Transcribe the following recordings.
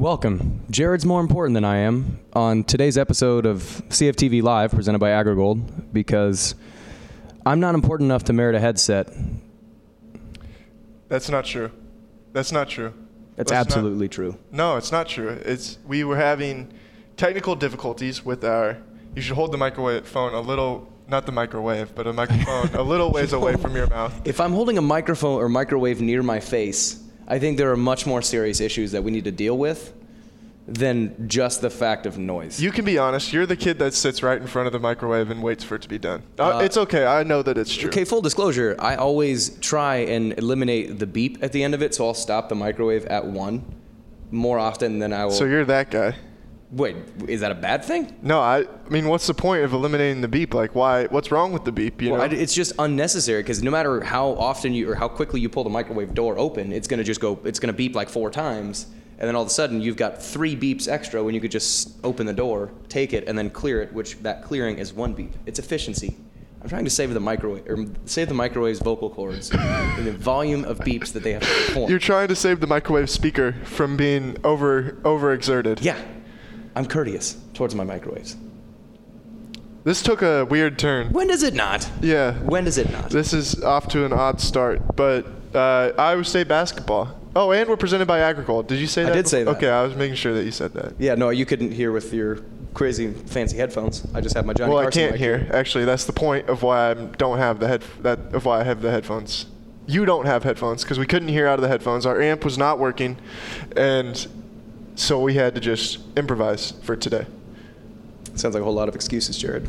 Welcome. Jared's more important than I am on today's episode of CFTV Live presented by AgriGold because I'm not important enough to merit a headset. That's not true. That's not true. That's absolutely true. No, it's not true. We were having technical difficulties with our. You should hold the microphone a little, not the microwave, but a microphone a little ways away from your mouth. If I'm holding a microphone or microwave near my face, I think there are much more serious issues that we need to deal with than just the fact of noise. You can be honest. You're the kid that sits right in front of the microwave and waits for it to be done. It's okay. I know that it's true. Okay, full disclosure, I always try and eliminate the beep at the end of it, so I'll stop the microwave at 1 more often than I will. So you're that guy. Wait, is that a bad thing? No, I mean, what's the point of eliminating the beep? Like, why? What's wrong with the beep? You know? It's just unnecessary because no matter how often you or how quickly you pull the microwave door open, it's gonna beep like 4 times, and then all of a sudden you've got 3 beeps extra when you could just open the door, take it, and then clear it. Which that clearing is 1 beep. It's efficiency. I'm trying to save the microwave's vocal cords and the volume of beeps that they have to perform. You're trying to save the microwave speaker from being overexerted. Yeah. I'm courteous towards my microwaves. This took a weird turn. When does it not? Yeah. When does it not? This is off to an odd start, but Iowa State basketball. Oh, and we're presented by AgriGold. Did you say that? I did say that. Okay, I was making sure that you said that. Yeah, no, you couldn't hear with your crazy fancy headphones. I just have my Johnny Well, Carson I can't mic hear. here. Actually, that's the point of why I don't have why I have the headphones. You don't have headphones because we couldn't hear out of the headphones. Our amp was not working, and so we had to just improvise for today. Sounds like a whole lot of excuses, Jared.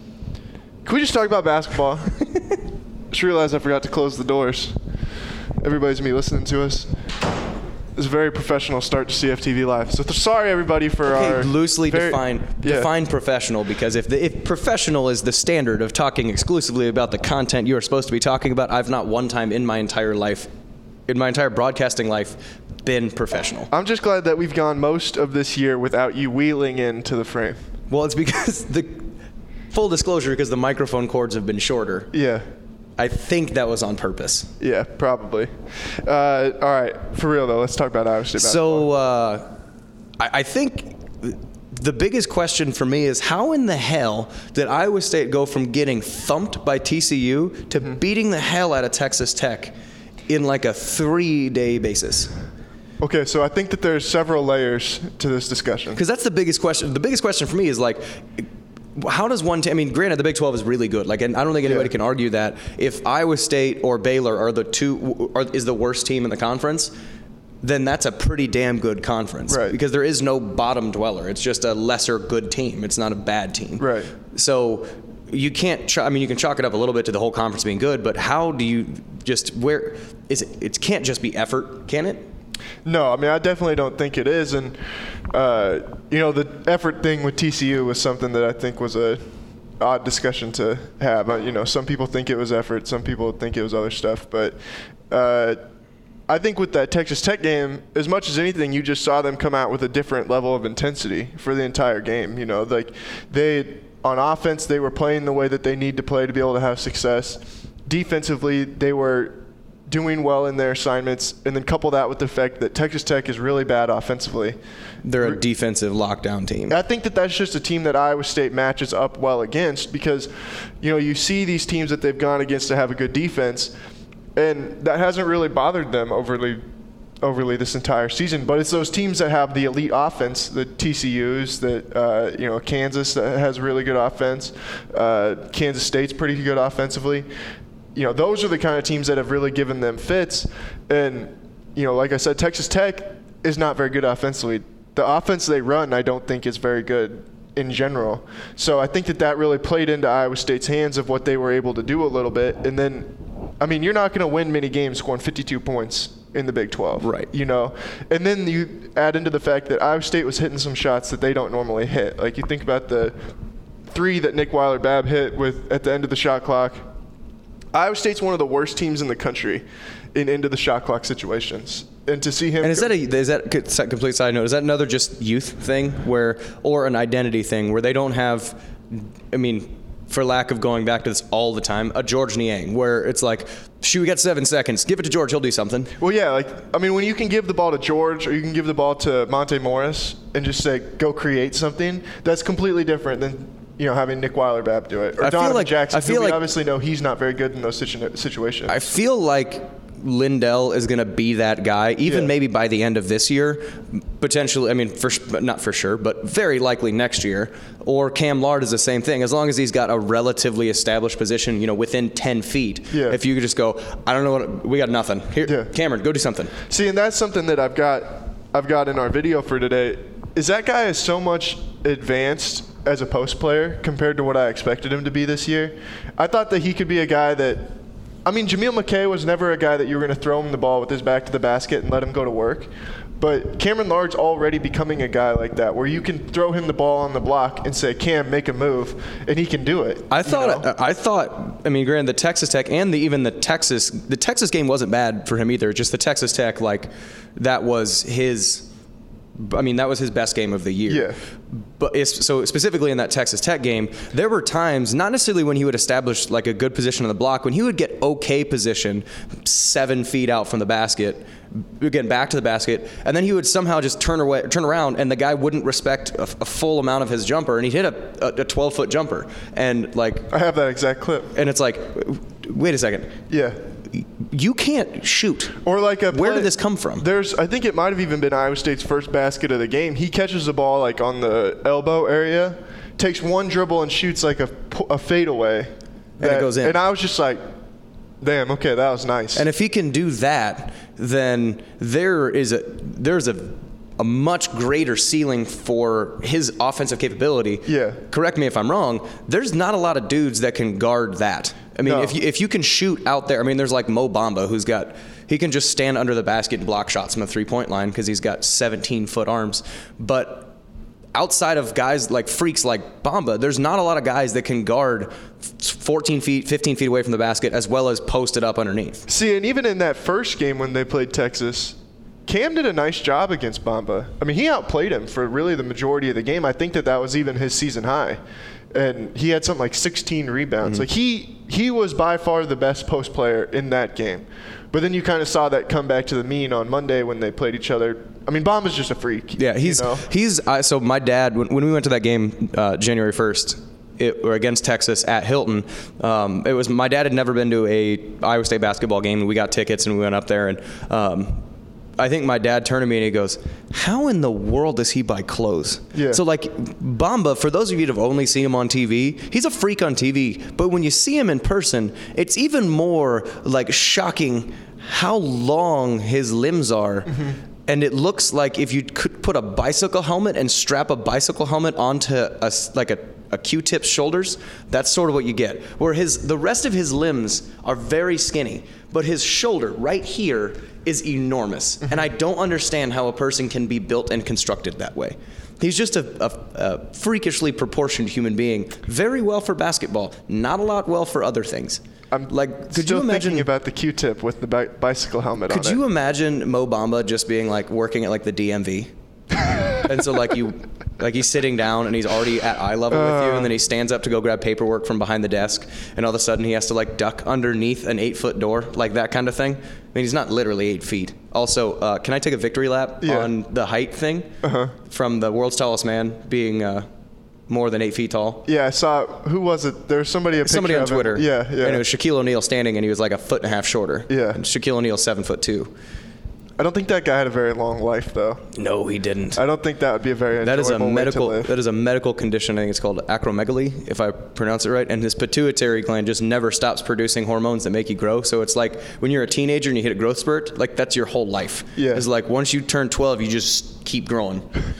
Can we just talk about basketball? Just realized I forgot to close the doors. Everybody's gonna be listening to us. It's a very professional start to CFTV Live. So sorry, everybody, for our loosely define professional, because if professional is the standard of talking exclusively about the content you are supposed to be talking about, I've not one time in my entire broadcasting life, been professional. I'm just glad that we've gone most of this year without you wheeling into the frame. Well, it's because full disclosure, because the microphone cords have been shorter. Yeah. I think that was on purpose. Yeah, probably. All right, for real though, let's talk about Iowa State basketball. So I think the biggest question for me is how in the hell did Iowa State go from getting thumped by TCU to beating the hell out of Texas Tech in like a 3-day basis? Okay, so I think that there's several layers to this discussion. Because that's the biggest question. The biggest question for me is like, how does one team? I mean, granted, the Big 12 is really good. Like, and I don't think anybody can argue that if Iowa State or Baylor are is the worst team in the conference, then that's a pretty damn good conference. Right. Because there is no bottom dweller. It's just a lesser good team. It's not a bad team. Right. So you can't. You can chalk it up a little bit to the whole conference being good, but how do you where is it? It can't just be effort, can it? No, I mean, I definitely don't think it is. And, the effort thing with TCU was something that I think was a odd discussion to have. Some people think it was effort. Some people think it was other stuff. But I think with that Texas Tech game, as much as anything, you just saw them come out with a different level of intensity for the entire game. On offense, they were playing the way that they need to play to be able to have success. Defensively, they were doing well in their assignments, and then couple that with the fact that Texas Tech is really bad offensively. They're a defensive lockdown team. I think that that's just a team that Iowa State matches up well against because, you see these teams that they've gone against to have a good defense, and that hasn't really bothered them overly this entire season. But it's those teams that have the elite offense, the TCUs, that Kansas that has really good offense, Kansas State's pretty good offensively. Those are the kind of teams that have really given them fits. And, like I said, Texas Tech is not very good offensively. The offense they run, I don't think, is very good in general. So I think that really played into Iowa State's hands of what they were able to do a little bit. And then, you're not going to win many games scoring 52 points in the Big 12. Right. And then you add into the fact that Iowa State was hitting some shots that they don't normally hit. Like, you think about the 3 that Nick Weiler-Babb hit at the end of the shot clock. Iowa State's one of the worst teams in the country in end of the shot clock situations. And to see him. And is that complete side note? Is that another just youth thing or an identity thing where they don't have? for lack of going back to this all the time, a George Niang, where it's like, shoot, we got 7 seconds. Give it to George. He'll do something. Well, yeah, when you can give the ball to George or you can give the ball to Monte Morris and just say, go create something, that's completely different than, having Nick Weiler-Babb do it. Or Donovan Jackson, who we obviously know he's not very good in those situations. I feel like Lindell is going to be that guy, even maybe by the end of this year, potentially. I mean, not for sure, but very likely next year. Or Cam Lard is the same thing. As long as he's got a relatively established position, within 10 feet. Yeah. If you could just go, I don't know we got nothing. Here, Cameron, go do something. See, and that's something that I've got in our video for today. Is that guy is so much advanced as a post player compared to what I expected him to be this year. I thought that he could be a guy that. I mean, Jameel McKay was never a guy that you were going to throw him the ball with his back to the basket and let him go to work. But Cameron Lard's already becoming a guy like that, where you can throw him the ball on the block and say, Cam, make a move, and he can do it. I thought, granted, the Texas Tech and even the Texas game wasn't bad for him either. Just the Texas Tech, that was his best game of the year. Yeah. But so specifically in that Texas Tech game, there were times, not necessarily when he would establish a good position on the block, when he would get okay position 7 feet out from the basket, again back to the basket, and then he would somehow just turn around, and the guy wouldn't respect a full amount of his jumper, and he'd hit a 12-foot jumper, and I have that exact clip, and it's like, wait a second, yeah. You can't shoot. Or where did this come from? I think it might have even been Iowa State's first basket of the game. He catches the ball on the elbow area, takes one dribble and shoots a fadeaway. And it goes in. And I was just like, damn, okay, that was nice. And if he can do that, then there's a much greater ceiling for his offensive capability. Yeah. Correct me if I'm wrong. There's not a lot of dudes that can guard that. No. If you can shoot out there, there's Mo Bamba he can just stand under the basket and block shots from the 3-point line because he's got 17-foot arms. But outside of guys freaks like Bamba, there's not a lot of guys that can guard 14 feet, 15 feet away from the basket as well as post it up underneath. See, and even in that first game when they played Texas, Cam did a nice job against Bamba. He outplayed him for really the majority of the game. I think that was even his season high. And he had something like 16 rebounds. Mm-hmm. He was by far the best post player in that game. But then you kind of saw that come back to the mean on Monday when they played each other. Bamba's just a freak. Yeah, so my dad, when we went to that game January 1st, against Texas at Hilton, my dad had never been to a Iowa State basketball game, and we got tickets and we went up there, and I think my dad turned to me and he goes, how in the world does he buy clothes? Yeah. So Bamba, for those of you that have only seen him on TV, he's a freak on TV. But when you see him in person, it's even more shocking how long his limbs are. Mm-hmm. And it looks like if you could put a bicycle helmet and strap a bicycle helmet onto a Q-tip's shoulders, that's sort of what you get. Where the rest of his limbs are very skinny, but his shoulder right here is enormous. Mm-hmm. And I don't understand how a person can be built and constructed that way. He's just a freakishly proportioned human being. Very well for basketball, not a lot well for other things. I'm could you imagine thinking about the Q-tip with the bicycle helmet on it? Could you imagine Mo Bamba just being working at the DMV? And so he's sitting down and he's already at eye level with you, and then he stands up to go grab paperwork from behind the desk, and all of a sudden he has to duck underneath an 8-foot door, that kind of thing. He's not literally 8 feet. Also, can I take a victory lap on the height thing from the world's tallest man being more than 8 feet tall? Yeah, I saw. Who was it? There was somebody on Twitter. Yeah. And it was Shaquille O'Neal standing, and he was 1.5 feet shorter. Yeah. And Shaquille O'Neal's 7'2". I don't think that guy had a very long life, though. No, he didn't. I don't think that would be a very enjoyable way to live. That is a medical condition. I think it's called acromegaly, if I pronounce it right. And his pituitary gland just never stops producing hormones that make you grow. So it's like when you're a teenager and you hit a growth spurt, that's your whole life. Yeah. It's once you turn 12, you just keep growing.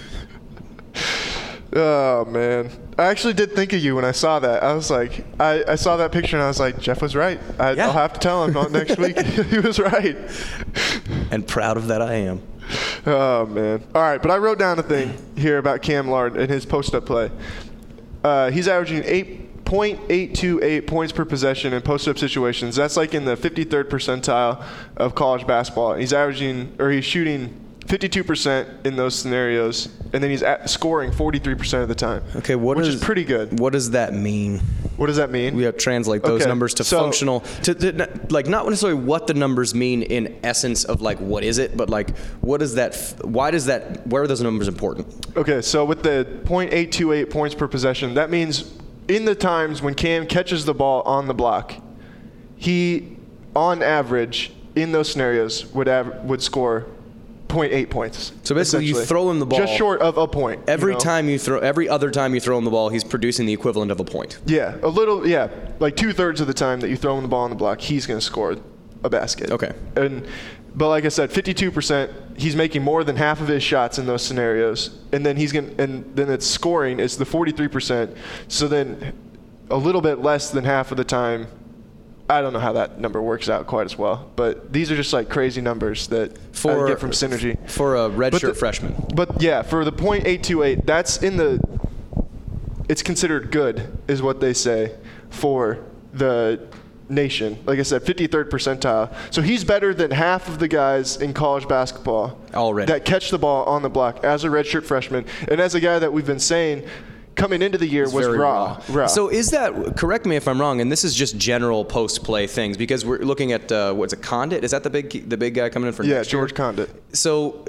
Oh, man. I actually did think of you when I saw that. I was like, I saw that picture and I was like, Jeff was right. I'll have to tell him next week. He was right. And proud of that I am. Oh, man. All right, but I wrote down a thing here about Cam Lard and his post-up play. He's averaging 8.828 points per possession in post-up situations. That's in the 53rd percentile of college basketball. He's shooting 52% in those scenarios, and then he's scoring 43% of the time. Okay, which is pretty good. What does that mean? What does that mean? We have to translate those Okay, numbers to so- functional, like not necessarily what the numbers mean in essence of like what is it, but like what is that? Why does that? Where are those numbers important? Okay, so with the .828 points per possession, that means in the times when Cam catches the ball on the block, he, on average, in those scenarios, would score 0.8 points. So basically, you essentially. throw him the ball just short of a point. Every you know? every other time you throw him the ball, he's producing the equivalent of a point. Yeah, a little. Yeah, like 2/3 of the time that you throw him the ball on the block, he's going to score a basket. Okay. But like I said, 52%. He's making more than half of his shots in those scenarios, and then then its scoring is the 43%. So then, a little bit less than half of the time. I don't know how that number works out quite as well, but these are just like crazy numbers that I get from Synergy. For a redshirt freshman. But yeah, for the .828, that's it's considered good, is what they say, for the nation. Like I said, 53rd percentile. So he's better than half of the guys in college basketball already that catch the ball on the block as a redshirt freshman. And as a guy that we've been saying, coming into the year was raw. So is that, correct me if I'm wrong, and this is just general post-play things, because we're looking at, what's it, Condit? Is that the big guy coming in for next year? Yeah, George Condit. So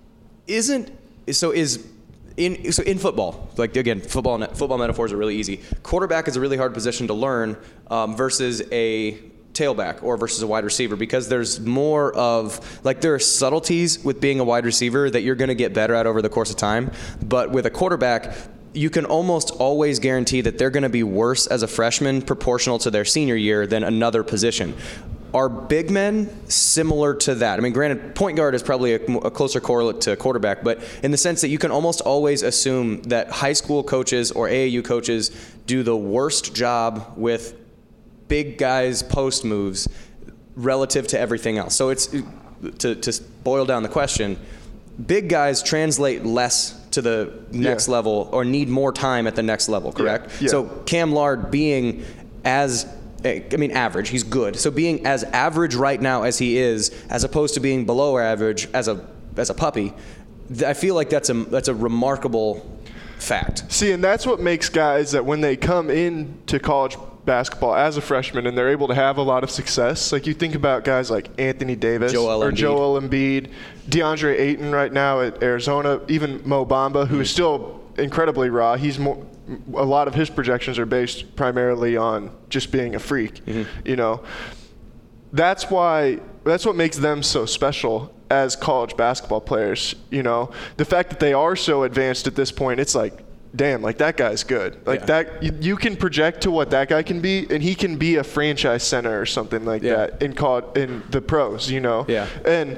in football, like again, football metaphors are really easy. Quarterback is a really hard position to learn versus a tailback or versus a wide receiver, because there's more of, like, there are subtleties with being a wide receiver that you're going to get better at over the course of time. But with a quarterback, you can almost always guarantee that they're going to be worse as a freshman proportional to their senior year than another position. Are big men similar to that? I mean, granted, point guard is probably a closer correlate to quarterback, but in the sense that you can almost always assume that high school coaches or AAU coaches do the worst job with big guys' post moves relative to everything else. So it's, to boil down the question, big guys translate less to the next level or need more time at the next level, correct? Yeah. So Cam Lard being average, he's good. So being as average right now as he is, as opposed to being below average as a puppy, I feel like that's a remarkable fact. See, and that's what makes guys that when they come into college basketball as a freshman and they're able to have a lot of success, like you think about guys like Anthony Davis Joel Embiid, DeAndre Ayton right now at Arizona, even Mo Bamba, who is still incredibly raw. A lot of his projections are based primarily on just being a freak. You know, that's what makes them so special as college basketball players. You know, the fact that they are so advanced at this point, it's like, damn, like that guy's good. Like that, you can project to what that guy can be, and he can be a franchise center or something like that in the pros. You know. Yeah. And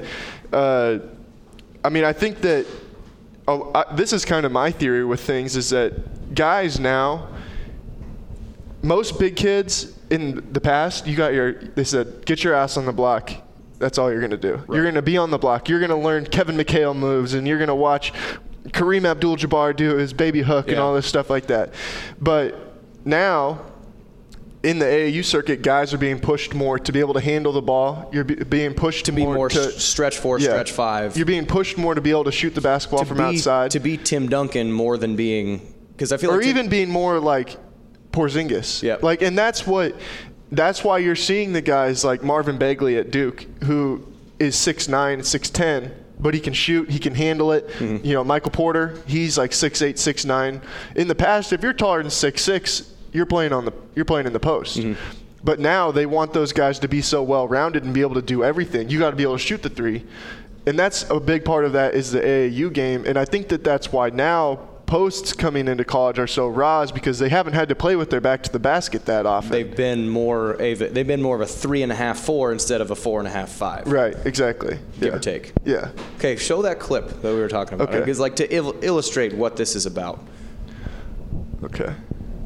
I mean, I think that this is kind of my theory with things, is that guys now, most big kids in the past, they said, get your ass on the block. That's all you're going to do. Right. You're going to be on the block. You're going to learn Kevin McHale moves, and you're going to watch Kareem Abdul-Jabbar do his baby hook and all this stuff like that. But now, in the AAU circuit, guys are being pushed more to be able to handle the ball. You're being pushed to be more stretch 4, stretch 5. You're being pushed more to be able to shoot the basketball from outside. To be Tim Duncan more than being, because I feel like, or even being more like Porzingis. Yeah. Like, and that's why you're seeing the guys like Marvin Bagley at Duke, who is 6'9", 6'10", but he can shoot, he can handle it. Mm-hmm. You know, Michael Porter, he's like 6'8", 6'9". In the past, if you're taller than 6'6", you're playing in the post. Mm-hmm. But now they want those guys to be so well-rounded and be able to do everything. You got to be able to shoot the three. And that's a big part of that is the AAU game. And I think that's why now posts coming into college are so raw, is because they haven't had to play with their back to the basket that often. They've been more of a 3.5, 4 instead of a 4.5, 5. Right, exactly. Give or take. Yeah. Okay, show that clip that we were talking about. Okay. Because like to illustrate what this is about. Okay.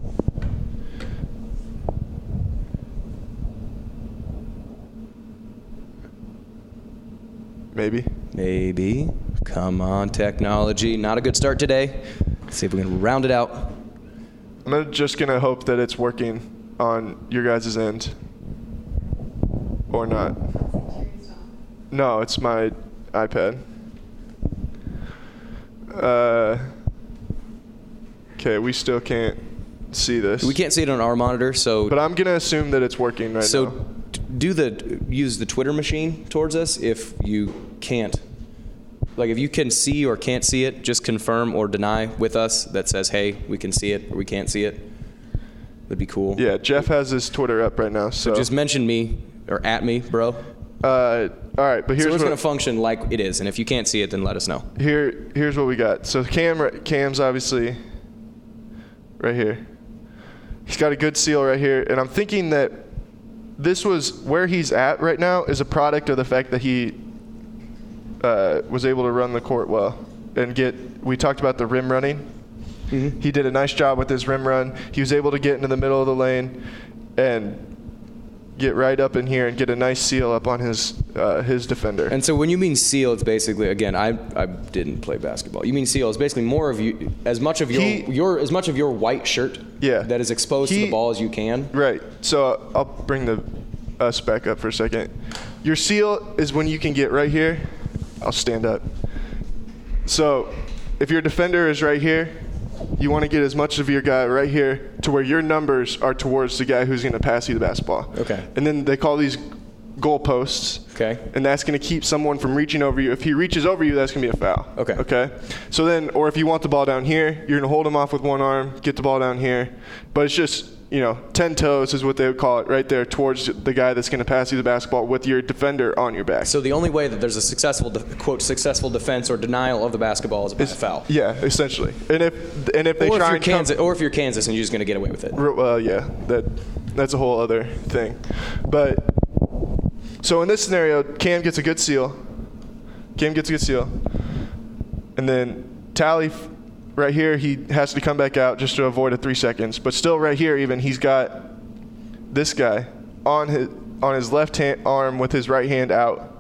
Maybe. Come on, technology. Not a good start today. Let's see if we can round it out. I'm just going to hope that it's working on your guys' end. Or not. No, it's my iPad. Okay, we still can't see this. We can't see it on our monitor, so. But I'm gonna assume that it's working right now. So use the Twitter machine towards us if you can't. Like if you can see or can't see it, just confirm or deny with us that says, hey, we can see it or we can't see it. That'd be cool. Yeah, Jeff has his Twitter up right now. So just mention me or at me, bro. All right, but here's so it's going to function like it is, and if you can't see it, then let us know. Here's what we got. So Cam's obviously right here. He's got a good seal right here, and I'm thinking that this was where he's at right now is a product of the fact that he was able to run the court well and we talked about the rim running. Mm-hmm. He did a nice job with his rim run. He was able to get into the middle of the lane and get right up in here and get a nice seal up on his defender. And so when you mean seal, it's basically, again, I didn't play basketball. You mean seal, it's basically more of you, as much of your white shirt that is exposed to the ball as you can. Right. So I'll bring us back up for a second. Your seal is when you can get right here. I'll stand up. So if your defender is right here, you want to get as much of your guy right here to where your numbers are towards the guy who's going to pass you the basketball. Okay. And then they call these goalposts. Okay. And that's going to keep someone from reaching over you. If he reaches over you, that's going to be a foul. Okay. Okay. So then, or if you want the ball down here, you're going to hold him off with one arm, get the ball down here. But it's just, 10 toes is what they would call it right there towards the guy that's going to pass you the basketball with your defender on your back. So the only way that there's a successful, quote, successful defense or denial of the basketball is a foul. Yeah, essentially. And if they try and or if you're Kansas and you're just going to get away with it. Yeah, that's a whole other thing. But so in this scenario, Cam gets a good seal. And then Tally right here, he has to come back out just to avoid a 3 seconds. But still right here even, he's got this guy on his left hand arm with his right hand out,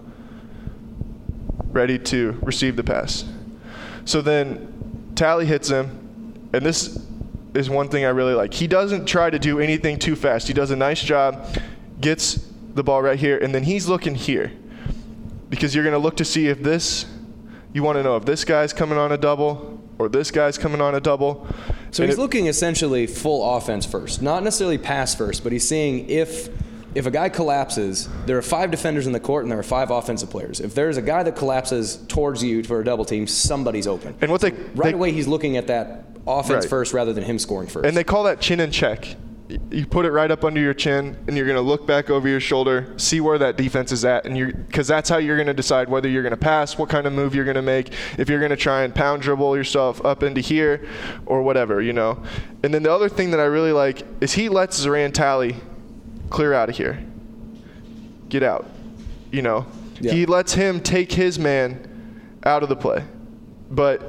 ready to receive the pass. So then Tally hits him, and this is one thing I really like. He doesn't try to do anything too fast. He does a nice job, gets the ball right here, and then he's looking here. Because you're going to look to see if you want to know if this guy's coming on a double or this guy's coming on a double. So he's looking essentially full offense first, not necessarily pass first, but he's seeing if a guy collapses, there are 5 defenders in the court and there are 5 offensive players. If there's a guy that collapses towards you for a double team, somebody's open. And right away he's looking at that offense first rather than him scoring first. And they call that chin and check. You put it right up under your chin, and you're going to look back over your shoulder, see where that defense is at, because that's how you're going to decide whether you're going to pass, what kind of move you're going to make, if you're going to try and pound dribble yourself up into here or whatever, And then the other thing that I really like is he lets Zoran Tally clear out of here, get out, Yeah. He lets him take his man out of the play. But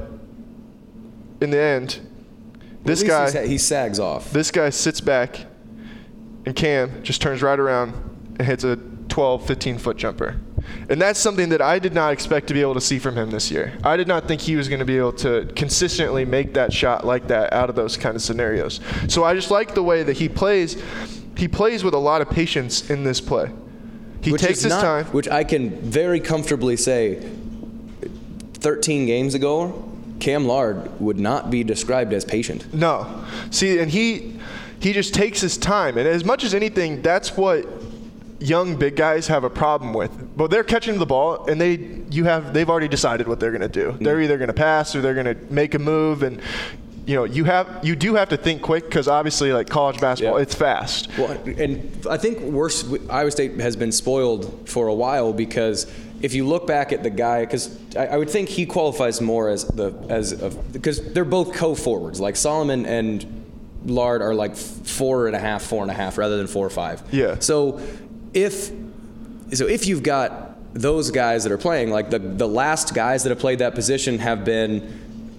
in the end, this guy, he sags off. This guy sits back, and Cam just turns right around and hits a 12, 15-foot jumper. And that's something that I did not expect to be able to see from him this year. I did not think he was going to be able to consistently make that shot like that out of those kind of scenarios. So I just like the way that he plays. He plays with a lot of patience in this play. He takes his time. Which I can very comfortably say 13 games ago, Cam Lard would not be described as patient. No. See, and he just takes his time. And as much as anything, that's what young big guys have a problem with. But they're catching the ball, and they've already decided what they're going to do. Mm-hmm. They're either going to pass or they're going to make a move. And you do have to think quick because obviously, like college basketball, it's fast. Well, and I think Iowa State has been spoiled for a while because if you look back at the guy, because I would think he qualifies more because they're both co-forwards. Like Solomon and Lard are like 4.5 rather than 4 or 5. Yeah. So if you've got those guys that are playing, like the last guys that have played that position have been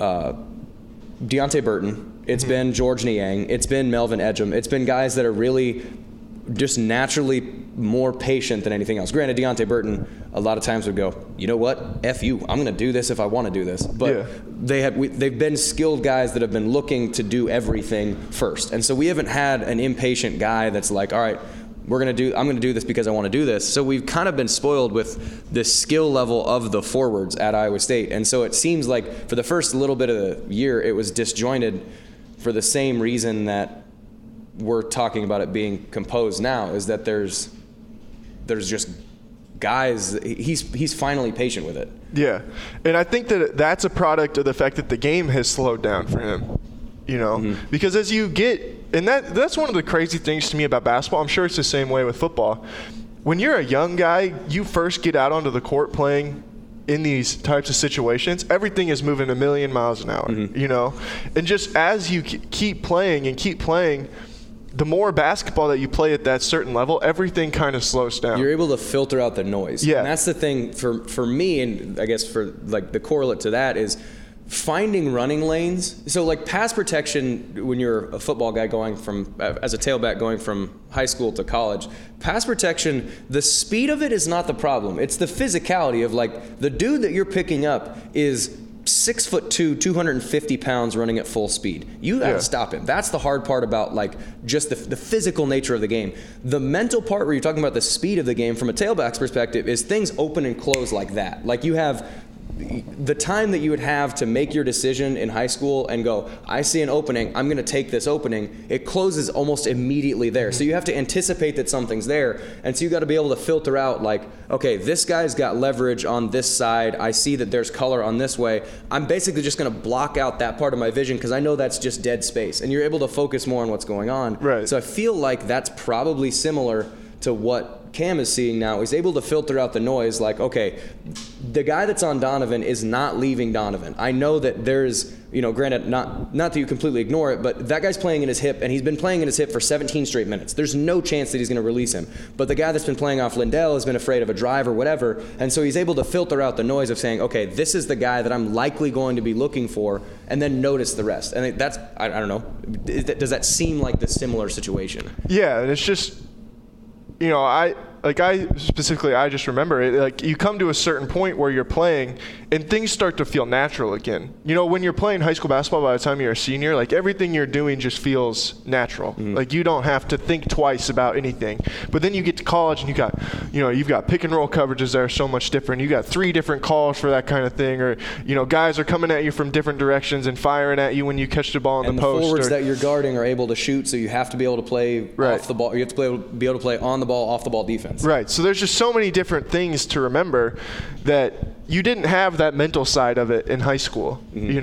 Deonte Burton, it's been George Niang, it's been Melvin Edgem, it's been guys that are really just naturally more patient than anything else. Granted, Deonte Burton a lot of times would go, you know what, F you, I'm going to do this if I want to do this. But they've been skilled guys that have been looking to do everything first. And so we haven't had an impatient guy that's like, all right, I'm going to do this because I want to do this. So we've kind of been spoiled with the skill level of the forwards at Iowa State. And so it seems like for the first little bit of the year, it was disjointed for the same reason that we're talking about it being composed now, is that there's just guys, he's finally patient with it. Yeah. And I think that that's a product of the fact that the game has slowed down for him, because as you get, and that's one of the crazy things to me about basketball. I'm sure it's the same way with football. When you're a young guy, you first get out onto the court playing in these types of situations, everything is moving a million miles an hour, and just as you keep playing, the more basketball that you play at that certain level, everything kind of slows down. You're able to filter out the noise. Yeah. And that's the thing for me, and I guess for like the correlate to that is finding running lanes. So like pass protection, when you're a football guy going from, as a tailback going from high school to college, pass protection, the speed of it is not the problem. It's the physicality of like the dude that you're picking up is 6'2", 250 pounds running at full speed. You gotta stop him. That's the hard part about like just the physical nature of the game. The mental part where you're talking about the speed of the game from a tailback's perspective is things open and close like that. Like you have the time that you would have to make your decision in high school and go, I see an opening, I'm going to take this opening, it closes almost immediately there. So you have to anticipate that something's there, and so you got to be able to filter out like, okay, this guy's got leverage on this side, I see that there's color on this way, I'm basically just going to block out that part of my vision because I know that's just dead space, and you're able to focus more on what's going on. Right. So I feel like that's probably similar to what Cam is seeing now. He's able to filter out the noise like, okay, the guy that's on Donovan is not leaving Donovan. I know that there's, granted, not that you completely ignore it, but that guy's playing in his hip, and he's been playing in his hip for 17 straight minutes. There's no chance that he's going to release him. But the guy that's been playing off Lindell has been afraid of a drive or whatever, and so he's able to filter out the noise of saying, okay, this is the guy that I'm likely going to be looking for, and then notice the rest. And that's, I don't know, does that seem like the similar situation? Yeah, and it's just, I just remember it, like you come to a certain point where you're playing and things start to feel natural again. When you're playing high school basketball by the time you're a senior, like everything you're doing just feels natural. Like you don't have to think twice about anything. But then you get to college and you've got pick and roll coverages that are so much different. You got 3 different calls for that kind of thing, or guys are coming at you from different directions and firing at you when you catch the ball in the post. And the forwards that you're guarding are able to shoot, so you have to be able to play off the ball. You have to be able to play on the ball, off the ball defense. Right. So there's just so many different things to remember that you didn't have that mental side of it in high school,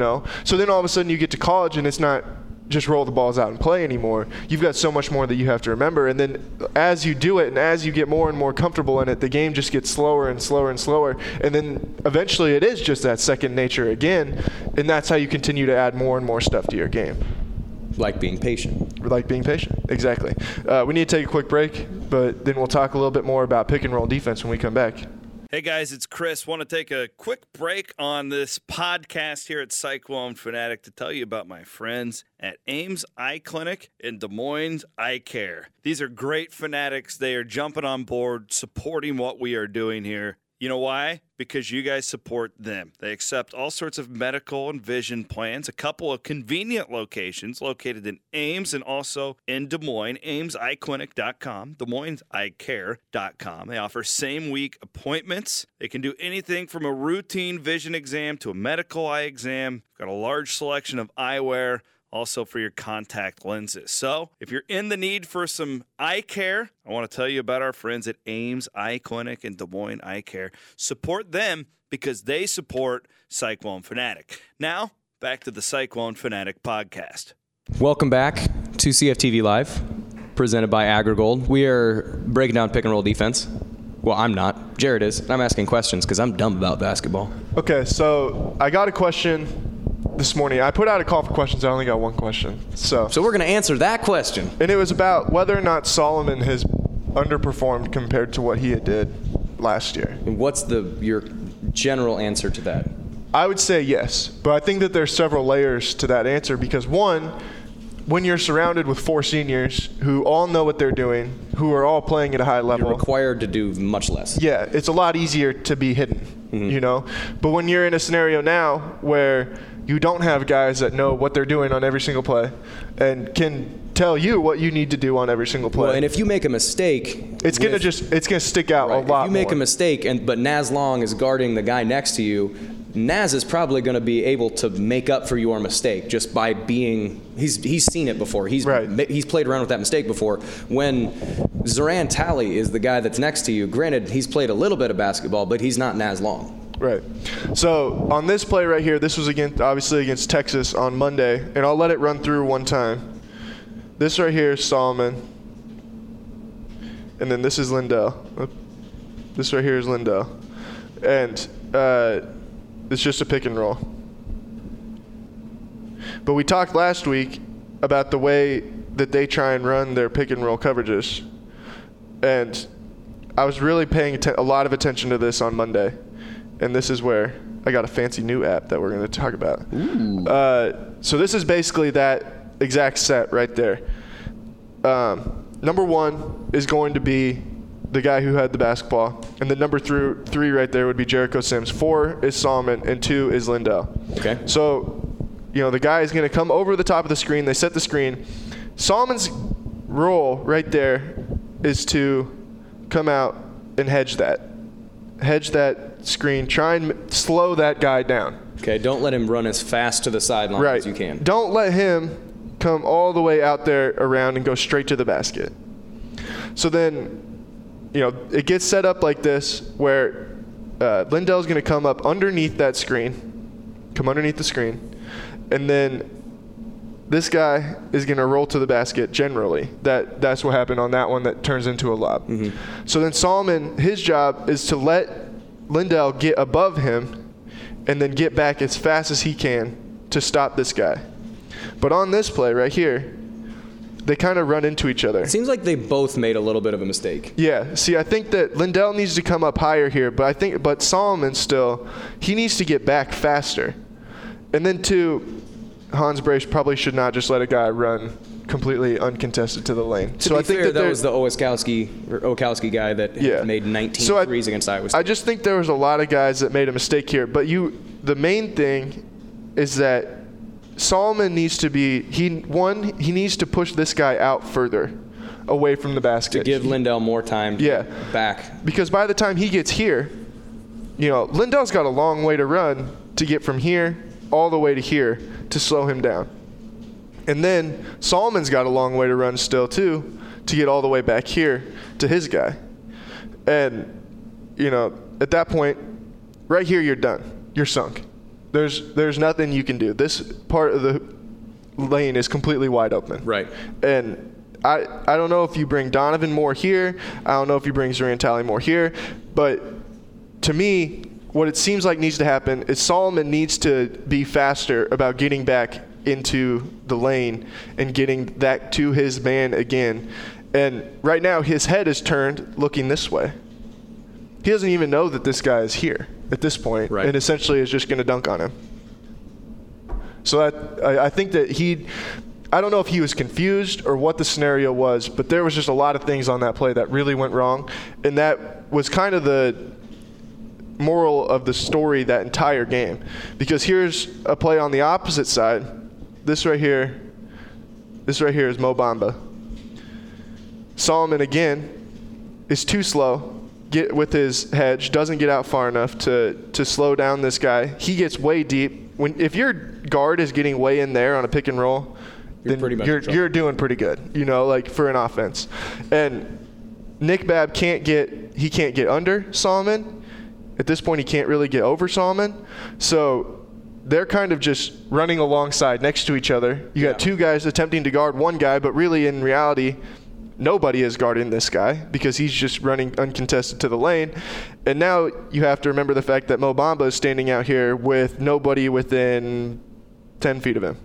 So then all of a sudden you get to college and it's not just roll the balls out and play anymore. You've got so much more that you have to remember. And then as you do it and as you get more and more comfortable in it, the game just gets slower and slower and slower. And then eventually it is just that second nature again. And that's how you continue to add more and more stuff to your game. Like being patient. Exactly. We need to take a quick break, but then we'll talk a little bit more about pick and roll defense when we come back. Hey guys, it's Chris. Want to take a quick break on this podcast here at Cyclone Fanatic to tell you about my friends at Ames Eye Clinic in Des Moines Eye Care. These are great fanatics. They are jumping on board, supporting what we are doing here. You know why? Because you guys support them. They accept all sorts of medical and vision plans, a couple of convenient locations located in Ames and also in Des Moines, AmesEyeClinic.com, DesMoinesEyeCare.com. They offer same-week appointments. They can do anything from a routine vision exam to a medical eye exam. Got a large selection of eyewear, also for your contact lenses. So if you're in the need for some eye care, I want to tell you about our friends at Ames Eye Clinic and Des Moines Eye Care. Support them because they support Cyclone Fanatic. Now, back to the Cyclone Fanatic podcast. Welcome back to CFTV Live, presented by Agrigold. We are breaking down pick and roll defense. Well, I'm not. Jared is. And I'm asking questions because I'm dumb about basketball. Okay, so I got a question this morning. I put out a call for questions. I only got one question. So we're going to answer that question. And it was about whether or not Solomon has underperformed compared to what he did last year. And what's your general answer to that? I would say yes, but I think that there's several layers to that answer because one, when you're surrounded with 4 seniors who all know what they're doing, who are all playing at a high level. You're required to do much less. Yeah, it's a lot easier to be hidden, But when you're in a scenario now where you don't have guys that know what they're doing on every single play and can tell you what you need to do on every single play. Well, and if you make a mistake, it's gonna stick out a lot more. If you make a mistake, but Naz Long is guarding the guy next to you, Naz is probably going to be able to make up for your mistake just by being. He's seen it before. He's played around with that mistake before. When Zoran Talley is the guy that's next to you, granted he's played a little bit of basketball, but he's not Naz Long. Right. So on this play right here, this was obviously against Texas on Monday, and I'll let it run through one time. This right here is Solomon, and then this is Lindell. This right here is Lindell, and it's just a pick and roll. But we talked last week about the way that they try and run their pick and roll coverages, and I was really paying a lot of attention to this on Monday. And this is where I got a fancy new app that we're going to talk about. So this is basically that exact set right there. Number 1 is going to be the guy who had the basketball. And the number 3 right there would be Jericho Sims. 4 is Solomon, and 2 is Lindell. Okay. So, the guy is going to come over the top of the screen. They set the screen. Solomon's role right there is to come out and hedge that screen, try and slow that guy down. Okay, don't let him run as fast to the sideline as you can. Don't let him come all the way out there around and go straight to the basket. So then, it gets set up like this where Lindell's going to come up underneath that screen, and then this guy is going to roll to the basket generally. That's what happened on that one that turns into a lob. Mm-hmm. So then Solomon, his job is to let Lindell get above him and then get back as fast as he can to stop this guy. But on this play right here, they kind of run into each other. It seems like they both made a little bit of a mistake. Yeah. See, I think that Lindell needs to come up higher here, but Solomon still, he needs to get back faster. And then Hans Brace probably should not just let a guy run completely uncontested to the lane. I think that was the Okowski guy that made 19 threes against Iowa State. I just think there was a lot of guys that made a mistake here. But the main thing is that Solomon needs to be he needs to push this guy out further away from the basket. To give Lindell more time back. Because by the time he gets here, Lindell's got a long way to run to get from here all the way to here to slow him down. And then Solomon's got a long way to run still, too, to get all the way back here to his guy. And, at that point, right here, you're done. You're sunk. There's nothing you can do. This part of the lane is completely wide open. Right. And I don't know if you bring Donovan Moore here. I don't know if you bring Zoran Talley Moore here. But to me, what it seems like needs to happen is Solomon needs to be faster about getting back into the lane and getting that to his man again. And right now his head is turned looking this way. He doesn't even know that this guy is here at this point, and essentially is just going to dunk on him. So I think that I don't know if he was confused or what the scenario was, but there was just a lot of things on that play that really went wrong. And that was kind of the moral of the story that entire game. Because here's a play on the opposite side. This right here is Mo Bamba. Solomon again is too slow. Get with his hedge, doesn't get out far enough to slow down this guy. He gets way deep. If your guard is getting way in there on a pick and roll, you're doing pretty good, for an offense. And Nick Babb can't get under Solomon. At this point, he can't really get over Solomon. So they're kind of just running alongside next to each other. You got two guys attempting to guard one guy, but really in reality, nobody is guarding this guy because he's just running uncontested to the lane. And now you have to remember the fact that Mo Bamba is standing out here with nobody within 10 feet of him.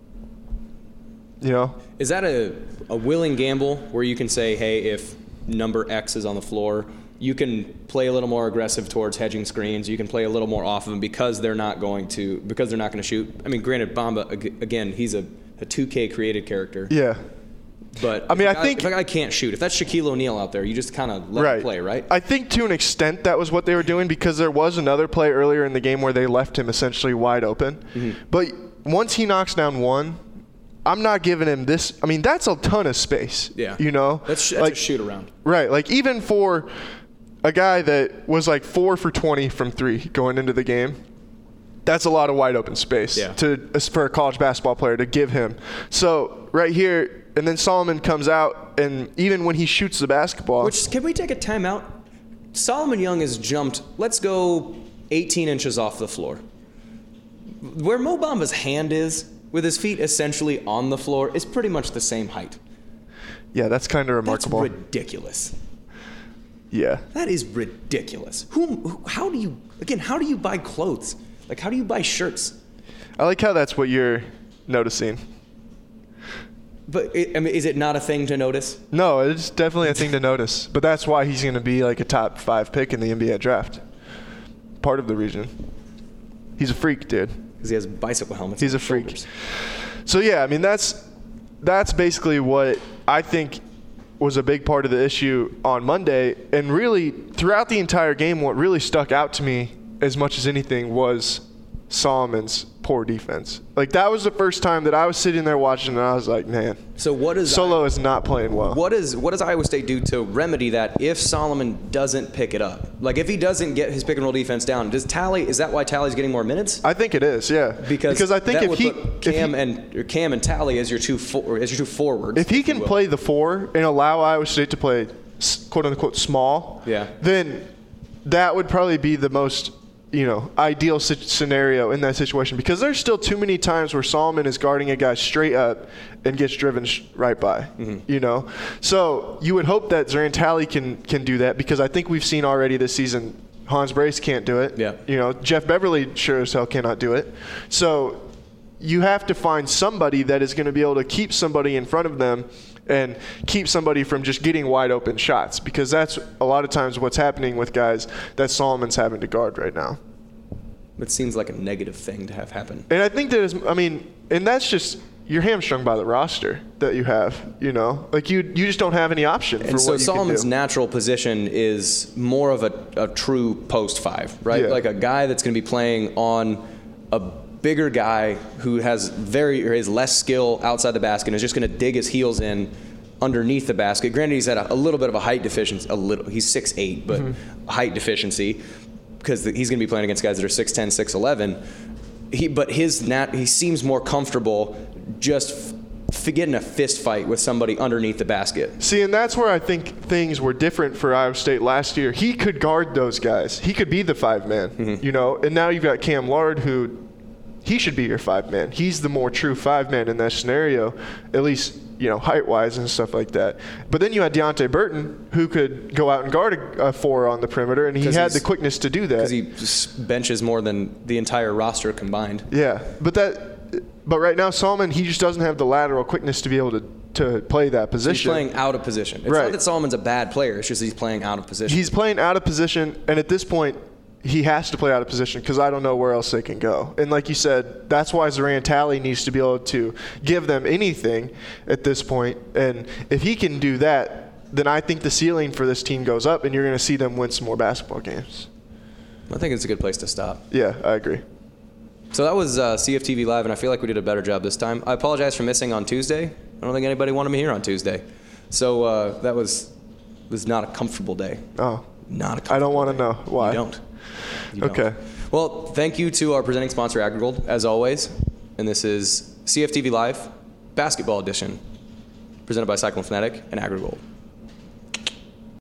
Is that a willing gamble where you can say, hey, if number X is on the floor, you can play a little more aggressive towards hedging screens. You can play a little more off of them because they're not going to shoot. I mean, granted, Bamba, again, he's a 2K created character. Yeah. But I think if a guy can't shoot, if that's Shaquille O'Neal out there, you just kind of let him play, right? I think to an extent that was what they were doing because there was another play earlier in the game where they left him essentially wide open. Mm-hmm. But once he knocks down one, I'm not giving him this. I mean, that's a ton of space. Yeah. That's a shoot around. Right. Like even for a guy that was like 4 for 20 from 3 going into the game, That's a lot of wide open space for a college basketball player to give him. So right here, and then Solomon comes out, and even when he shoots the basketball. Which, can we take a timeout? Solomon Young has jumped, let's go 18 inches off the floor. Where Mo Bamba's hand is, with his feet essentially on the floor, is pretty much the same height. Yeah, that's kind of remarkable. That's ridiculous. Yeah. That is ridiculous. How do you buy clothes? Like, how do you buy shirts? I like how that's what you're noticing. But, is it not a thing to notice? No, it's definitely a thing to notice. But that's why he's going to be like a top 5 pick in the NBA draft. Part of the reason. He's a freak, dude. Because he has bicycle helmets. He's a freak. Shoulders. So, yeah, I mean, that's basically what I think was a big part of the issue on Monday. And really, throughout the entire game, what really stuck out to me as much as anything was Solomon's poor defense. Like, that was the first time that I was sitting there watching, and I was like, man, Solo is not playing well. What does Iowa State do to remedy that if Solomon doesn't pick it up? Like, if he doesn't get his pick and roll defense down, is that why Tally's getting more minutes? I think it is, yeah. Because I think that if put Cam and Tally as your two forwards. If he can play the 4 and allow Iowa State to play quote unquote small, then that would probably be the most ideal scenario in that situation, because there's still too many times where Solomon is guarding a guy straight up and gets driven right by, So you would hope that Zoran Talley can do that, because I think we've seen already this season Hans Brace can't do it. Yeah. Jeff Beverly sure as hell cannot do it. So you have to find somebody that is going to be able to keep somebody in front of them and keep somebody from just getting wide open shots, because that's a lot of times what's happening with guys that Solomon's having to guard right now. It seems like a negative thing to have happen. And I think and that's just, you're hamstrung by the roster that you have, Like, you just don't have any option for what you can do. And so Solomon's natural position is more of a true post 5, right? Yeah. Like a guy that's going to be playing on a bigger guy who has less skill outside the basket and is just going to dig his heels in underneath the basket. Granted, he's had a little bit of a height deficiency. He's 6'8", but a height deficiency, because he's going to be playing against guys that are 6'10", 6'11". He seems more comfortable just getting a fist fight with somebody underneath the basket. See, and that's where I think things were different for Iowa State last year. He could guard those guys. He could be the 5-man, And now you've got Cam Lard, who he should be your 5-man. He's the more true 5-man in that scenario, at least, height-wise and stuff like that. But then you had Deonte Burton, who could go out and guard a 4 on the perimeter, and he had the quickness to do that. Because he benches more than the entire roster combined. Yeah, but right now Solomon, he just doesn't have the lateral quickness to be able to play that position. So he's playing out of position. It's not that Solomon's a bad player. It's just he's playing out of position. He's playing out of position, and at this point, he has to play out of position, because I don't know where else they can go. And like you said, that's why Zoran Talley needs to be able to give them anything at this point. And if he can do that, then I think the ceiling for this team goes up, and you're going to see them win some more basketball games. I think it's a good place to stop. Yeah, I agree. So that was CFTV Live, and I feel like we did a better job this time. I apologize for missing on Tuesday. I don't think anybody wanted me here on Tuesday. So that was not a comfortable day. Oh. Not a comfortable I don't want to know why. You don't. Okay. Well, thank you to our presenting sponsor, AgriGold, as always. And this is CFTV Live, Basketball Edition, presented by Cyclone Fanatic and AgriGold.